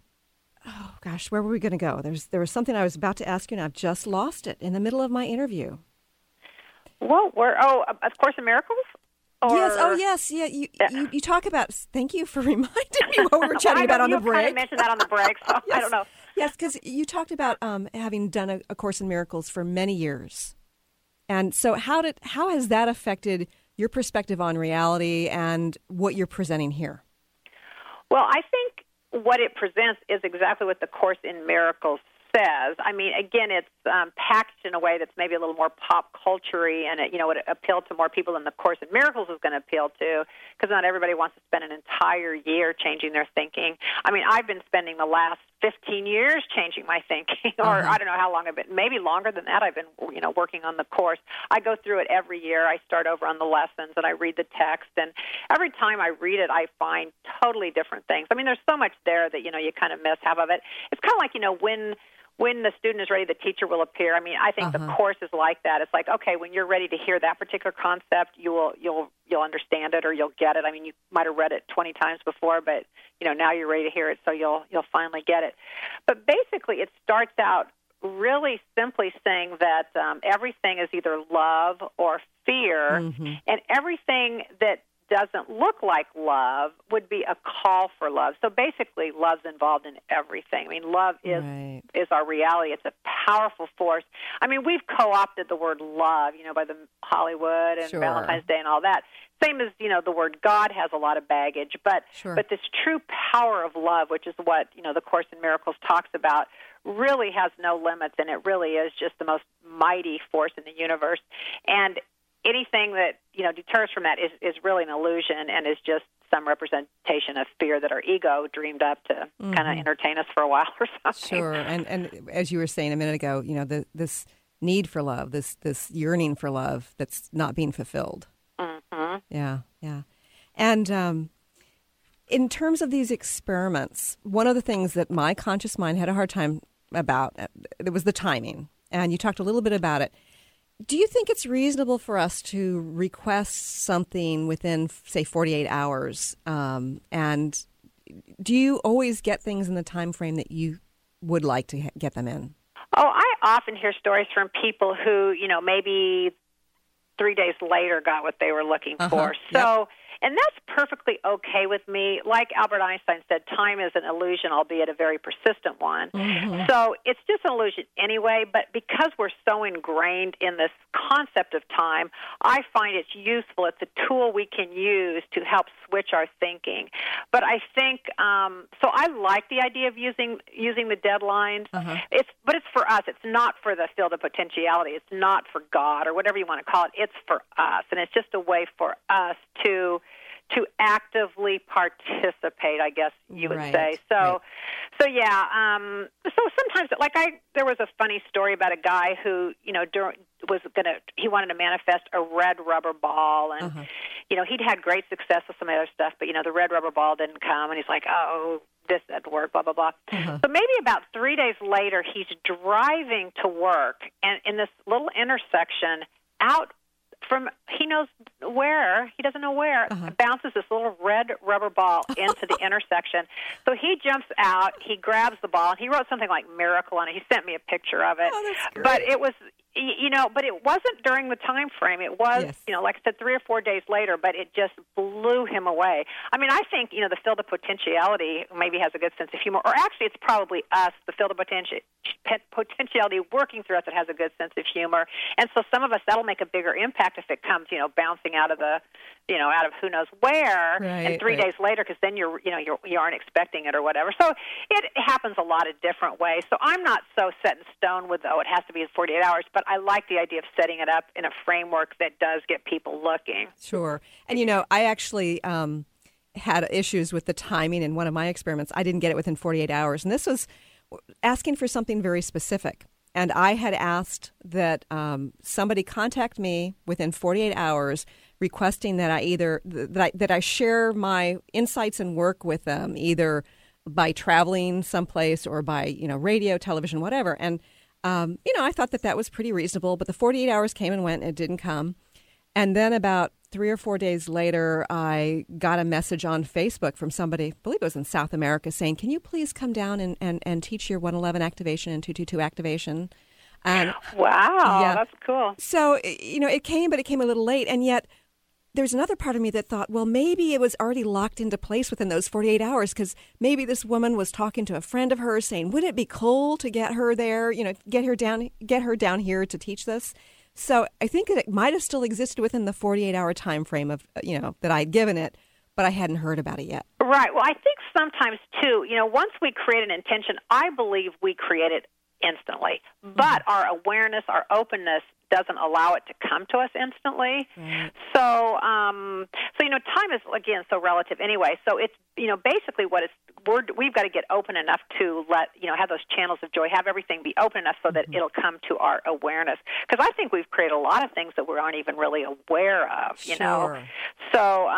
oh gosh, where were we going to go? There was something I was about to ask you, and I've just lost it in the middle of my interview. Well, of Course in Miracles? Yes. Yeah, you talk about, thank you for reminding me what we were chatting about on the break. I kind of mentioned that on the break, so Yes. I don't know. Yes, because you talked about having done a Course in Miracles for many years. And so how has that affected your perspective on reality and what you're presenting here? Well, I think what it presents is exactly what the Course in Miracles says. I mean, again, it's packaged in a way that's maybe a little more pop culture-y, and it would appeal to more people than the Course in Miracles is going to appeal to, because not everybody wants to spend an entire year changing their thinking. I mean, I've been spending the last 15 years changing my thinking, or I don't know how long I've been, maybe longer than that. I've been, working on the Course. I go through it every year. I start over on the lessons, and I read the text, and every time I read it, I find totally different things. I mean, there's so much there that, you kind of miss half of it. It's kind of like, when the student is ready, the teacher will appear. I mean, I think the course is like that. It's like, okay, when you're ready to hear that particular concept, you'll understand it or you'll get it. I mean, you might have read it 20 times before, but now you're ready to hear it, so you'll finally get it. But basically, it starts out really simply saying that everything is either love or fear, and everything that doesn't look like love would be a call for love. So basically, love's involved in everything. I mean, love is our reality. It's a powerful force. I mean, we've co-opted the word love, by the Hollywood and Valentine's Day and all that. Same as, the word God has a lot of baggage, but this true power of love, which is what, the Course in Miracles talks about, really has no limits, and it really is just the most mighty force in the universe. And anything that, deters from that is really an illusion and is just some representation of fear that our ego dreamed up to kind of entertain us for a while or something. Sure. And as you were saying a minute ago, this need for love, this yearning for love that's not being fulfilled. Yeah. And in terms of these experiments, one of the things that my conscious mind had a hard time about, it was the timing. And you talked a little bit about it. Do you think it's reasonable for us to request something within, say, 48 hours? And do you always get things in the time frame that you would like to get them in? Oh, I often hear stories from people who, maybe 3 days later got what they were looking for. So, and that's perfectly okay with me. Like Albert Einstein said, time is an illusion, albeit a very persistent one. So it's just an illusion anyway, but because we're so ingrained in this concept of time, I find it's useful. It's a tool we can use to help switch our thinking. But I think, so I like the idea of using the deadlines. But it's for us. It's not for the field of potentiality. It's not for God or whatever you want to call it. It's for us, and it's just a way for us to actively participate, I guess you would say. So yeah. So sometimes, there was a funny story about a guy who, he wanted to manifest a red rubber ball, and he'd had great success with some other stuff, but the red rubber ball didn't come, and he's like, oh, this didn't work, blah, blah, blah. So maybe about 3 days later, he's driving to work, and in this little intersection out from he knows where, he doesn't know where, bounces this little red rubber ball into the intersection. So he jumps out, he grabs the ball, and he wrote something like miracle on it. He sent me a picture of it. Oh, that's great. But it was, but it wasn't during the time frame. It was, like I said, 3 or 4 days later, but it just blew him away. I mean, I think, the field of potentiality maybe has a good sense of humor, or actually it's probably us, the field of potentiality working through us that has a good sense of humor. And so some of us, that'll make a bigger impact if it comes, bouncing out of the, out of who knows where, and 3 days later, because then you aren't expecting it or whatever. So it happens a lot of different ways. So I'm not so set in stone with, it has to be in 48 hours, but I like the idea of setting it up in a framework that does get people looking. Sure. And, I actually had issues with the timing in one of my experiments. I didn't get it within 48 hours. And this was asking for something very specific. And I had asked that somebody contact me within 48 hours requesting that I share my insights and work with them, either by traveling someplace or by, radio, television, whatever. And I thought that was pretty reasonable, but the 48 hours came and went and it didn't come. And then about 3 or 4 days later, I got a message on Facebook from somebody, I believe it was in South America, saying, can you please come down and teach your 111 activation and 222 activation? And, wow, that's cool. So, it came, but it came a little late. And yet there's another part of me that thought, well, maybe it was already locked into place within those 48 hours because maybe this woman was talking to a friend of hers saying, wouldn't it be cool to get her there, get her down here to teach this? So I think that it might have still existed within the 48-hour time frame of, that I'd given it, but I hadn't heard about it yet. Right. Well, I think sometimes, too, once we create an intention, I believe we create it instantly. But our awareness, our openness doesn't allow it to come to us instantly. Right. So, time is, again, so relative anyway. So it's, basically what we've got to get open enough to let, have those channels of joy, have everything be open enough so that it'll come to our awareness. Because I think we've created a lot of things that we aren't even really aware of, know. So,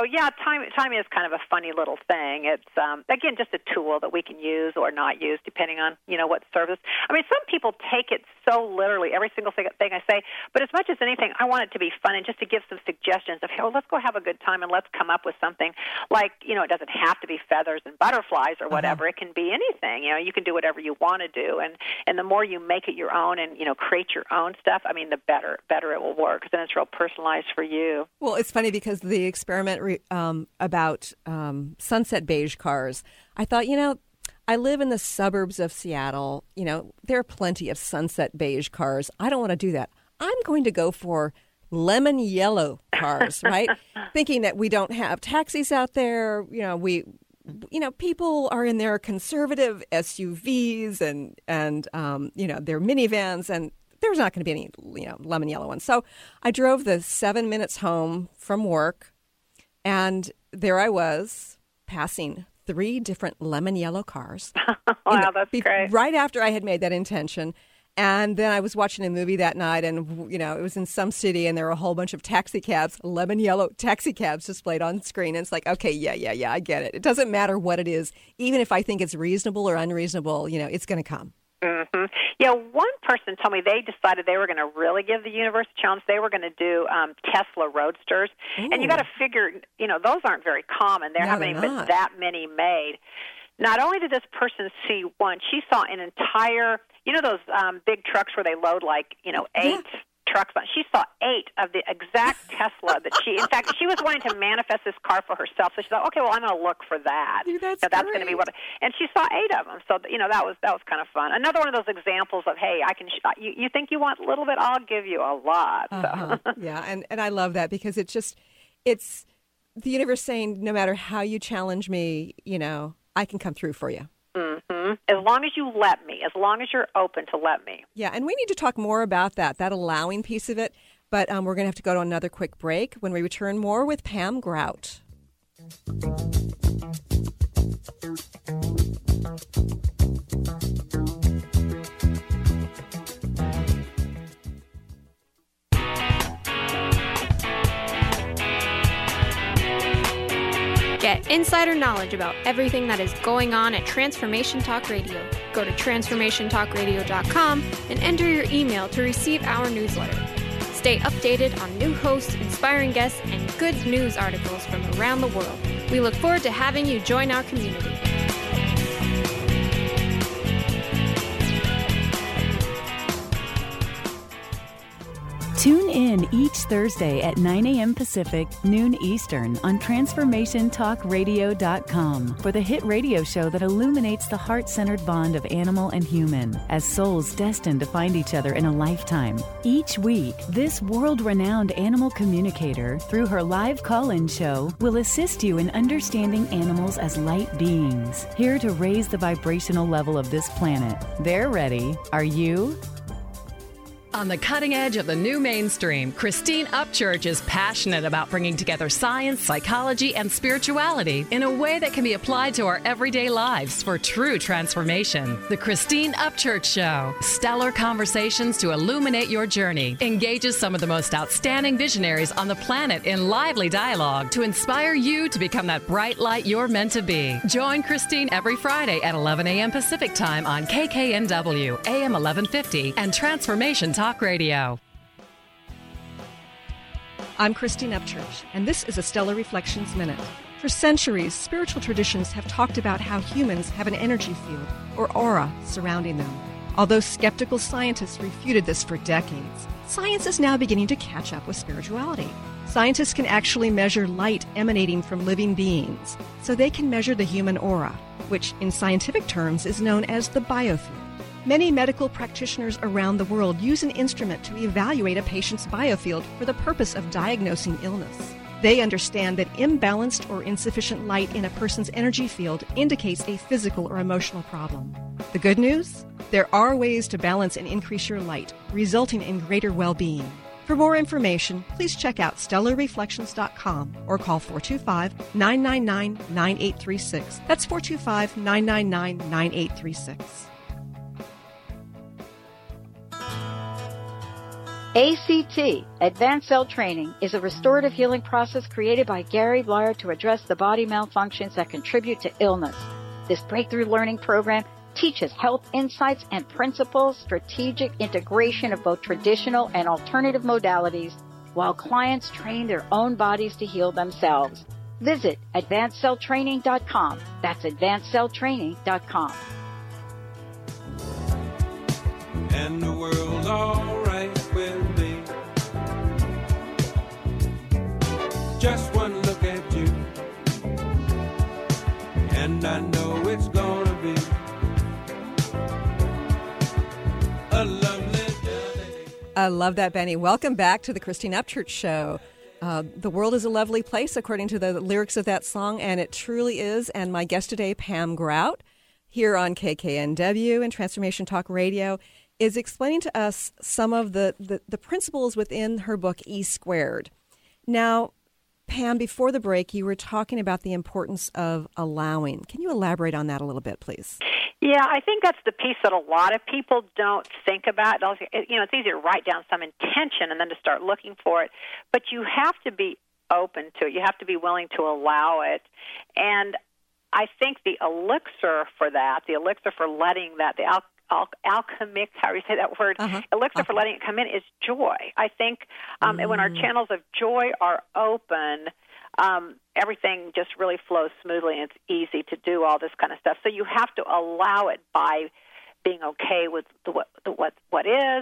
time is kind of a funny little thing. It's, again, just a tool that we can use or not use depending on, what service. I mean, some people take it so literally, every single thing I say, but as much as anything, I want it to be fun and just to give some suggestions of, hey, well, let's go have a good time and let's come up with something like, it doesn't have to be feathers and butterflies or whatever. It can be anything. You can do whatever you want to do, and the more you make it your own and, create your own stuff, I mean, the better it will work, because then it's real personalized for you. Well, it's funny because the experiment about sunset beige cars, I thought, I live in the suburbs of Seattle. There are plenty of sunset beige cars. I don't want to do that. I'm going to go for lemon yellow cars, right? Thinking that we don't have taxis out there. People are in their conservative SUVs and their minivans, and there's not going to be any, lemon yellow ones. So I drove the 7 minutes home from work, and there I was passing 3 different lemon yellow cars. Wow, that's great. Right after I had made that intention. And then I was watching a movie that night, and, it was in some city, and there were a whole bunch of taxi cabs, lemon yellow taxi cabs displayed on screen. And it's like, okay, yeah, I get it. It doesn't matter what it is. Even if I think it's reasonable or unreasonable, it's going to come. Mm-hmm. Yeah, one person told me they decided they were going to really give the universe a challenge. They were going to do Tesla Roadsters. Ooh. And you got to figure, those aren't very common. There haven't even been that many made. Not only did this person see one, she saw an entire, those big trucks where they load 8 trucks on. She saw 8 of the exact Tesla that in fact, she was wanting to manifest this car for herself. So she thought, okay, well, I'm going to look for that. That's going to be what. And she saw 8 of them. So that was kind of fun. Another one of those examples of, hey, I can. You think you want a little bit? I'll give you a lot. So. Yeah, and I love that because it's the universe saying, no matter how you challenge me, I can come through for you. Mm-hmm. As long as you let me, as long as you're open to let me. Yeah, and we need to talk more about that allowing piece of it. But we're going to have to go to another quick break. When we return, more with Pam Grout. Get insider knowledge about everything that is going on at Transformation Talk Radio. Go to transformationtalkradio.com and enter your email to receive our newsletter. Stay updated on new hosts, inspiring guests, and good news articles from around the world. We look forward to having you join our community. Tune in each Thursday at 9 a.m. Pacific, noon Eastern on TransformationTalkRadio.com for the hit radio show that illuminates the heart-centered bond of animal and human as souls destined to find each other in a lifetime. Each week, this world-renowned animal communicator, through her live call-in show, will assist you in understanding animals as light beings, here to raise the vibrational level of this planet. They're ready. Are you? On the cutting edge of the new mainstream, Christine Upchurch is passionate about bringing together science, psychology, and spirituality in a way that can be applied to our everyday lives for true transformation. The Christine Upchurch Show, stellar conversations to illuminate your journey, engages some of the most outstanding visionaries on the planet in lively dialogue to inspire you to become that bright light you're meant to be. Join Christine every Friday at 11 a.m. Pacific Time on KKNW, AM 1150, and Transformation Talk Radio. I'm Christine Upchurch, and this is a Stellar Reflections Minute. For centuries, spiritual traditions have talked about how humans have an energy field, or aura, surrounding them. Although skeptical scientists refuted this for decades, science is now beginning to catch up with spirituality. Scientists can actually measure light emanating from living beings, so they can measure the human aura, which in scientific terms is known as the biofield. Many medical practitioners around the world use an instrument to evaluate a patient's biofield for the purpose of diagnosing illness. They understand that imbalanced or insufficient light in a person's energy field indicates a physical or emotional problem. The good news? There are ways to balance and increase your light, resulting in greater well-being. For more information, please check out stellarreflections.com or call 425-999-9836. That's 425-999-9836. ACT, Advanced Cell Training, is a restorative healing process created by Gary Blyer to address the body malfunctions that contribute to illness. This breakthrough learning program teaches health insights and principles, strategic integration of both traditional and alternative modalities, while clients train their own bodies to heal themselves. Visit AdvancedCellTraining.com. That's AdvancedCellTraining.com. And the world's all right with me. Just one look at you, and I know it's gonna be a lovely day. I love that, Benny. Welcome back to the Christine Upchurch Show. The world is a lovely place, according to the lyrics of that song, and it truly is. And my guest today, Pam Grout, here on KKNW and Transformation Talk Radio, is explaining to us some of the principles within her book, E Squared. Now, Pam, before the break, you were talking about the importance of allowing. Can you elaborate on that a little bit, please? Yeah, I think that's the piece that a lot of people don't think about. You know, it's easy to write down some intention and then to start looking for it, but you have to be open to it. You have to be willing to allow it. And I think the elixir for that, the elixir for letting that, the alchemic, how do you say that word? Elixir for letting it come in is joy. I think when our channels of joy are open, everything just really flows smoothly, and it's easy to do all this kind of stuff. So you have to allow it by being okay with what is,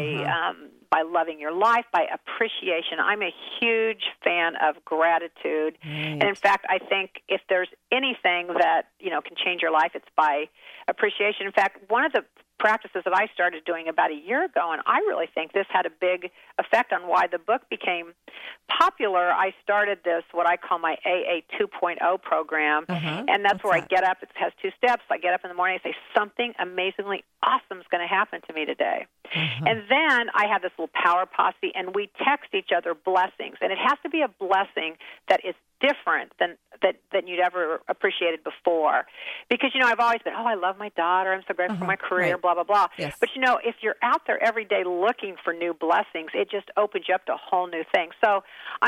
by loving your life, by appreciation. I'm a huge fan of gratitude, and in fact, I think if there's anything that can change your life, it's by appreciation. In fact, one of the practices that I started doing about a year ago, and I really think this had a big effect on why the book became popular. I started this, what I call my AA 2.0 program, and that's where I get up. It has 2 steps. I get up in the morning and say, something amazingly awesome is going to happen to me today. And then I have this little power posse, and we text each other blessings, and it has to be a blessing that is different than you'd ever appreciated before. Because, I've always been, I love my daughter, I'm so grateful for my career, blah, blah, blah. Yes. But, if you're out there every day looking for new blessings, it just opens you up to a whole new thing. So,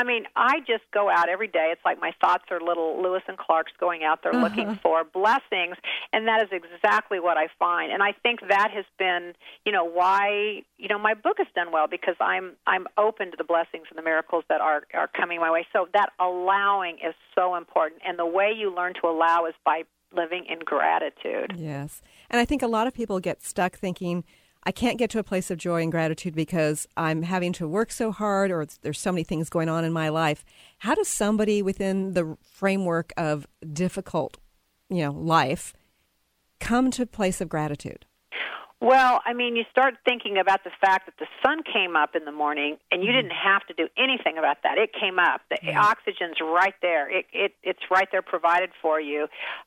I just go out every day. It's like my thoughts are little Lewis and Clarks going out there looking for blessings, and that is exactly what I find. And I think that has been, why, my book has done well, because I'm open to the blessings and the miracles that are coming my way. So that allowing is so important, and the way you learn to allow is by living in gratitude. Yes. And I think a lot of people get stuck thinking, I can't get to a place of joy and gratitude because I'm having to work so hard, or there's so many things going on in my life. How does somebody within the framework of difficult, life come to a place of gratitude? Well, you start thinking about the fact that the sun came up in the morning, and you didn't have to do anything about that. It came up. The oxygen's right there. It's right there, provided for you.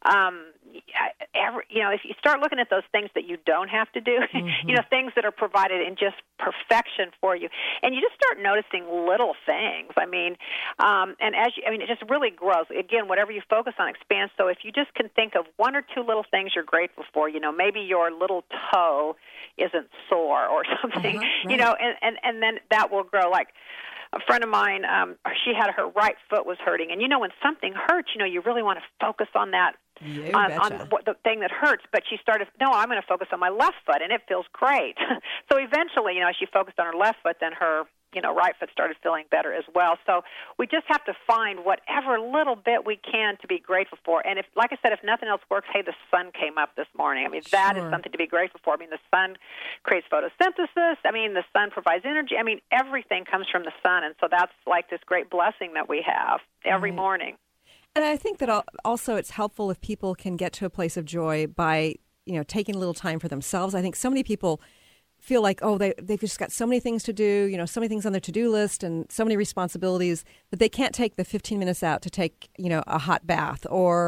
If you start looking at those things that you don't have to do, things that are provided in just perfection for you, and you just start noticing little things. And as it just really grows. Again, whatever you focus on expands. So if you just can think of 1 or 2 little things you're grateful for, maybe your little toe isn't sore or something, and then that will grow. Like a friend of mine, she had her right foot was hurting, and when something hurts, you really want to focus on that. On the thing that hurts, but she started, I'm going to focus on my left foot, and it feels great. So eventually, as she focused on her left foot, then her, right foot started feeling better as well. So we just have to find whatever little bit we can to be grateful for. And if, like I said, if nothing else works, hey, the sun came up this morning. That is something to be grateful for. The sun creates photosynthesis. The sun provides energy. Everything comes from the sun, and so that's like this great blessing that we have every morning. And I think that also it's helpful if people can get to a place of joy by, taking a little time for themselves. I think so many people feel like, they've just got so many things to do, so many things on their to-do list and so many responsibilities that they can't take the 15 minutes out to take, a hot bath or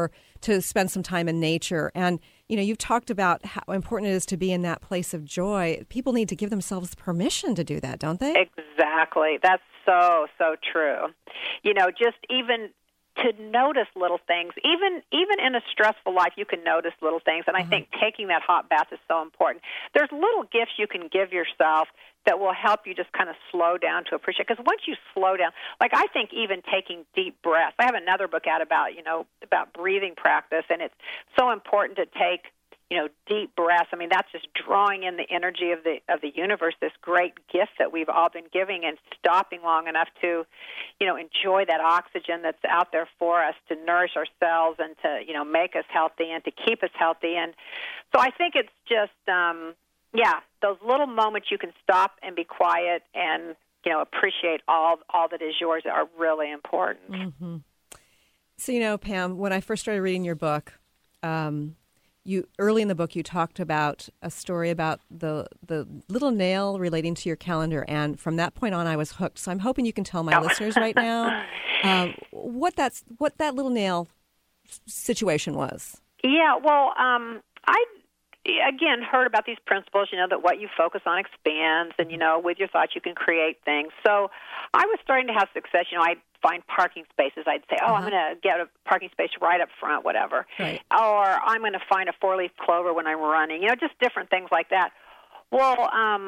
to spend some time in nature. And, you've talked about how important it is to be in that place of joy. People need to give themselves permission to do that, don't they? Exactly. That's so, so true. Just even to notice little things. Even in a stressful life, you can notice little things. And I think taking that hot bath is so important. There's little gifts you can give yourself that will help you just kind of slow down to appreciate. Because once you slow down, like I think even taking deep breaths. I have another book out about breathing practice, and it's so important to take deep breaths. I mean, that's just drawing in the energy of the universe, this great gift that we've all been giving, and stopping long enough to, enjoy that oxygen that's out there for us to nourish ourselves and to, make us healthy and to keep us healthy. And so I think it's just, those little moments you can stop and be quiet and, appreciate all that is yours are really important. Mm-hmm. So, Pam, when I first started reading your book, early in the book, you talked about a story about the little nail relating to your calendar, and from that point on, I was hooked. So I'm hoping you can tell my listeners right now what that little nail situation was. Yeah, well, I again heard about these principles. That what you focus on expands, and with your thoughts you can create things. So I was starting to have success. I'd find parking spaces. I'd say, I'm going to get a parking space right up front, whatever. Right. Or I'm going to find a 4-leaf clover when I'm running, just different things like that. Well,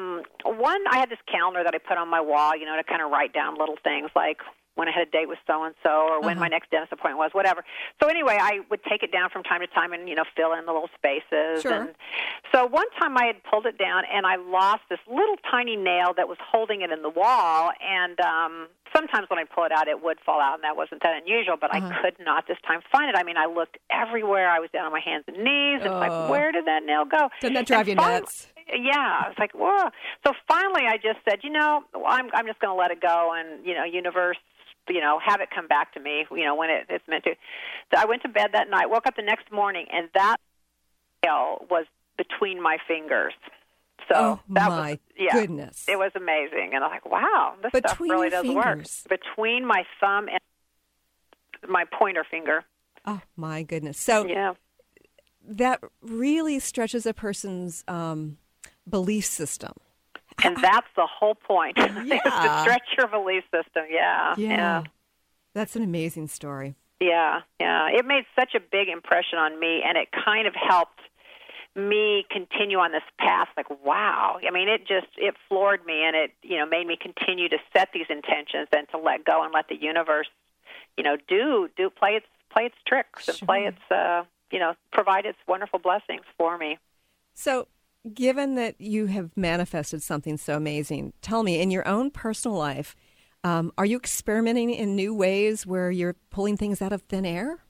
I had this calendar that I put on my wall, to kind of write down little things like when I had a date with so-and-so or when my next dentist appointment was, whatever. So anyway, I would take it down from time to time and, fill in the little spaces. Sure. And so one time I had pulled it down and I lost this little tiny nail that was holding it in the wall. And sometimes when I pull it out, it would fall out, and that wasn't that unusual, but I could not this time find it. I mean, I looked everywhere. I was down on my hands and knees. It's like, where did that nail go? Doesn't that drive you nuts? Yeah. It's like, whoa. So finally I just said, I'm just going to let it go, and, universe, have it come back to me, when it's meant to. So I went to bed that night, woke up the next morning, and that nail was between my fingers. So goodness. It was amazing. And I'm like, wow, this stuff really does work. Between my thumb and my pointer finger. Oh, my goodness. So that really stretches a person's belief system. And that's the whole point, is to stretch your belief system. Yeah. That's an amazing story. Yeah. It made such a big impression on me, and it kind of helped me continue on this path. Like, wow. I mean, it floored me, and it, made me continue to set these intentions and to let go and let the universe, play its tricks and play its, provide its wonderful blessings for me. So, given that you have manifested something so amazing, tell me, in your own personal life, are you experimenting in new ways where you're pulling things out of thin air?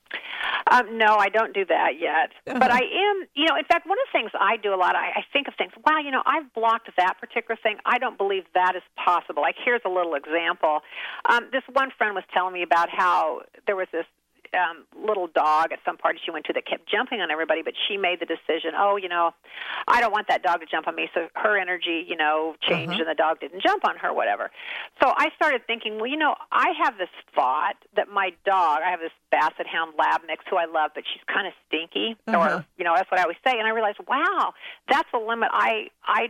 No, I don't do that yet. But I am, in fact, one of the things I do a lot, I think of things, wow, I've blocked that particular thing. I don't believe that is possible. Like, here's a little example. This one friend was telling me about how there was this little dog at some party she went to that kept jumping on everybody, but she made the decision, I don't want that dog to jump on me. So her energy, changed, and the dog didn't jump on her, whatever. So I started thinking, I have this thought that my dog, I have this Basset Hound Lab mix who I love, but she's kind of stinky, or, that's what I always say. And I realized, wow, that's a limit I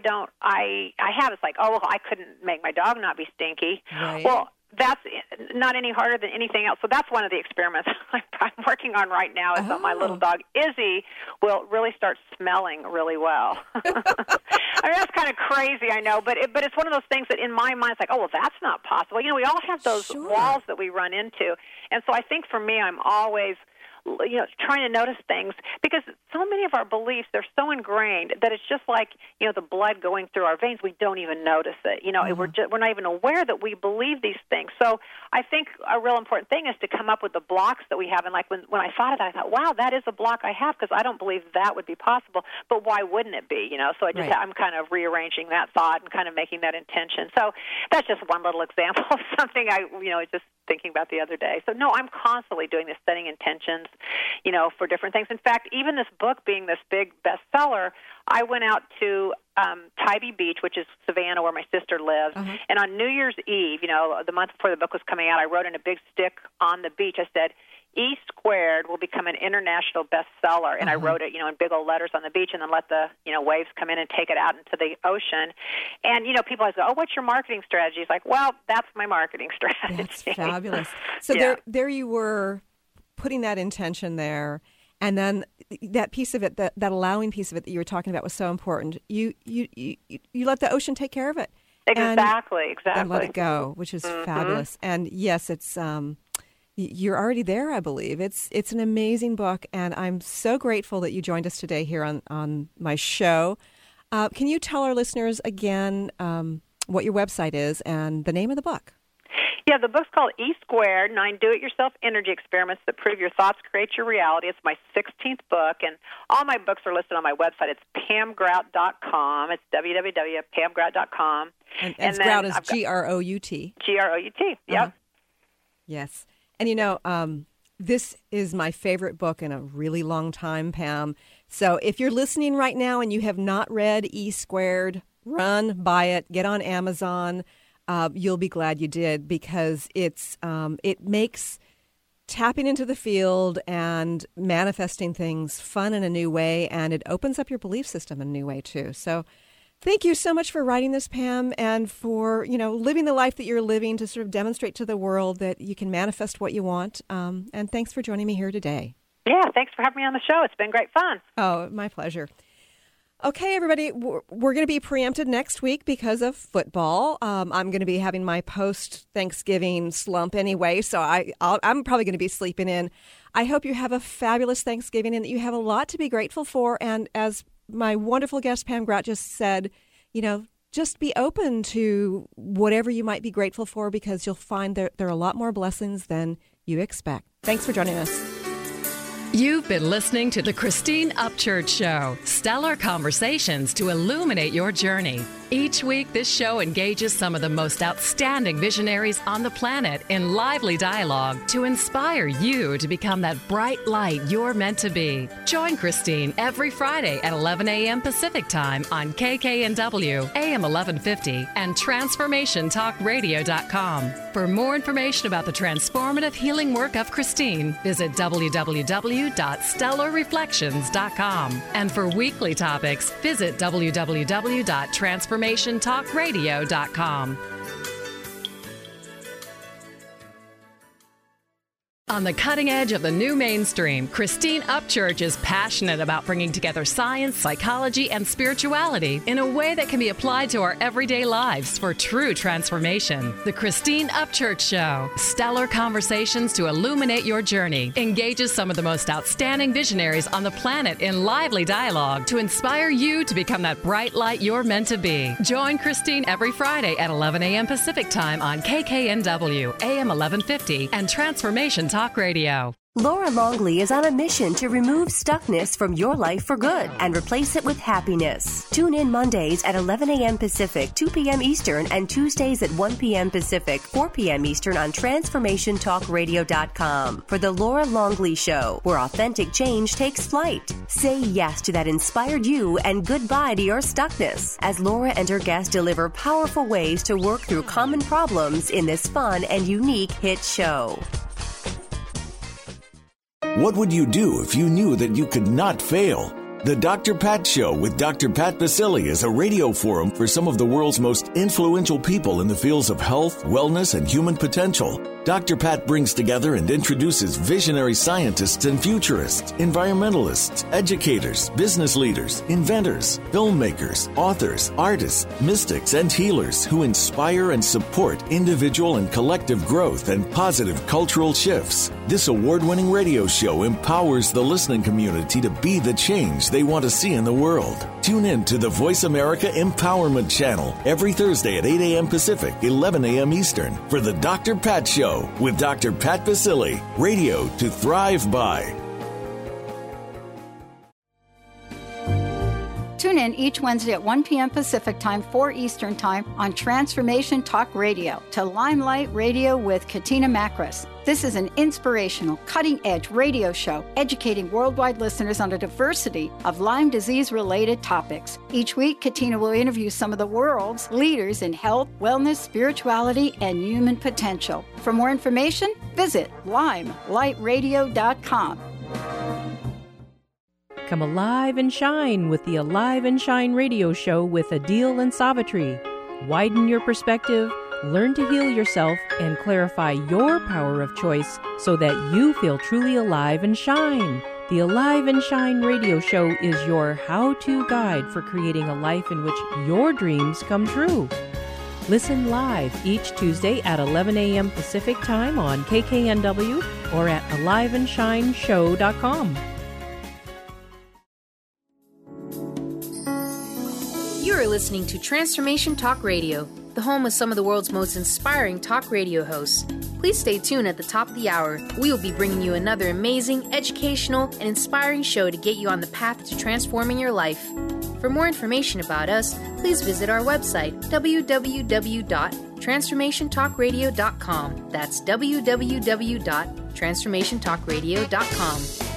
have. It's like, I couldn't make my dog not be stinky. Right. Well, that's not any harder than anything else. So that's one of the experiments I'm working on right now, is that my little dog, Izzy, will really start smelling really well. I mean, that's kind of crazy, I know, but it's one of those things that in my mind, it's like, that's not possible. We all have those walls that we run into. And so I think for me, I'm always trying to notice things, because so many of our beliefs, they're so ingrained that it's just like, the blood going through our veins. We don't even notice it. We're not even aware that we believe these things. So I think a real important thing is to come up with the blocks that we have. And like when I thought of that, I thought, wow, that is a block I have, because I don't believe that would be possible. But why wouldn't it be? So I'm kind of rearranging that thought and kind of making that intention. So that's just one little example of something I, just thinking about the other day. So no, I'm constantly doing this, setting intentions, for different things. In fact, even this book being this big bestseller, I went out to Tybee Beach, which is Savannah, where my sister lives. And on New Year's Eve, the month before the book was coming out, I wrote in a big stick on the beach. I said, E Squared will become an international bestseller. And I wrote it, in big old letters on the beach, and then let the, waves come in and take it out into the ocean. And, people always go, oh, what's your marketing strategy? It's like, well, that's my marketing strategy. That's fabulous. So there you were putting that intention there. And then that piece of it, that allowing piece of it that you were talking about was so important. You let the ocean take care of it. Exactly. And let it go, which is fabulous. And yes, it's you're already there, I believe. It's an amazing book, and I'm so grateful that you joined us today here on my show. Can you tell our listeners again what your website is and the name of the book? Yeah, the book's called E Squared, 9 Do-It-Yourself Energy Experiments That Prove Your Thoughts Create Your Reality. It's my 16th book, and all my books are listed on my website. It's pamgrout.com. It's www.pamgrout.com. And Grout is Grout. Grout, yep. Yes. And, this is my favorite book in a really long time, Pam. So if you're listening right now and you have not read E Squared, run, buy it, get on Amazon. You'll be glad you did, because it makes tapping into the field and manifesting things fun in a new way, and it opens up your belief system in a new way, too. So thank you so much for writing this, Pam, and for, living the life that you're living to sort of demonstrate to the world that you can manifest what you want. And thanks for joining me here today. Yeah, thanks for having me on the show. It's been great fun. Oh, my pleasure. Okay, everybody, we're going to be preempted next week because of football. I'm going to be having my post-Thanksgiving slump anyway, so I'm probably going to be sleeping in. I hope you have a fabulous Thanksgiving and that you have a lot to be grateful for. And as my wonderful guest, Pam Grout, just said, just be open to whatever you might be grateful for, because you'll find there are a lot more blessings than you expect. Thanks for joining us. You've been listening to The Christine Upchurch Show, stellar conversations to illuminate your journey. Each week, this show engages some of the most outstanding visionaries on the planet in lively dialogue to inspire you to become that bright light you're meant to be. Join Christine every Friday at 11 a.m. Pacific Time on KKNW, AM 1150, and TransformationTalkRadio.com. For more information about the transformative healing work of Christine, visit www.stellarreflections.com. And for weekly topics, visit www.transformationtalkradio.com. On the cutting edge of the new mainstream, Christine Upchurch is passionate about bringing together science, psychology, and spirituality in a way that can be applied to our everyday lives for true transformation. The Christine Upchurch Show, stellar conversations to illuminate your journey, engages some of the most outstanding visionaries on the planet in lively dialogue to inspire you to become that bright light you're meant to be. Join Christine every Friday at 11 a.m. Pacific Time on KKNW, AM 1150, and Transformation Talk Radio. Laura Longley is on a mission to remove stuckness from your life for good and replace it with happiness. Tune in Mondays at 11 a.m. Pacific, 2 p.m. Eastern, and Tuesdays at 1 p.m. Pacific, 4 p.m. Eastern on TransformationTalkRadio.com for The Laura Longley Show, where authentic change takes flight. Say yes to that inspired you and goodbye to your stuckness as Laura and her guests deliver powerful ways to work through common problems in this fun and unique hit show. What would you do if you knew that you could not fail? The Dr. Pat Show with Dr. Pat Baccili is a radio forum for some of the world's most influential people in the fields of health, wellness, and human potential. Dr. Pat brings together and introduces visionary scientists and futurists, environmentalists, educators, business leaders, inventors, filmmakers, authors, artists, mystics, and healers who inspire and support individual and collective growth and positive cultural shifts. This award-winning radio show empowers the listening community to be the change they want to see in the world. Tune in to the Voice America Empowerment Channel every Thursday at 8 a.m. Pacific, 11 a.m. Eastern for the Dr. Pat Show with Dr. Pat Baccili. Radio to thrive by. Tune in each Wednesday at 1 p.m. Pacific Time, 4 Eastern Time on Transformation Talk Radio to Limelight Radio with Katina Makris. This is an inspirational, cutting-edge radio show educating worldwide listeners on a diversity of Lyme disease-related topics. Each week, Katina will interview some of the world's leaders in health, wellness, spirituality, and human potential. For more information, visit limelightradio.com. Come alive and shine with the Alive and Shine radio show with Adil and Savitri. Widen your perspective, learn to heal yourself, and clarify your power of choice so that you feel truly alive and shine. The Alive and Shine radio show is your how-to guide for creating a life in which your dreams come true. Listen live each Tuesday at 11 a.m. Pacific Time on KKNW or at aliveandshineshow.com. You are listening to Transformation Talk Radio, the home of some of the world's most inspiring talk radio hosts. Please stay tuned at the top of the hour. We will be bringing you another amazing, educational, and inspiring show to get you on the path to transforming your life. For more information about us, please visit our website, www.transformationtalkradio.com. That's www.transformationtalkradio.com.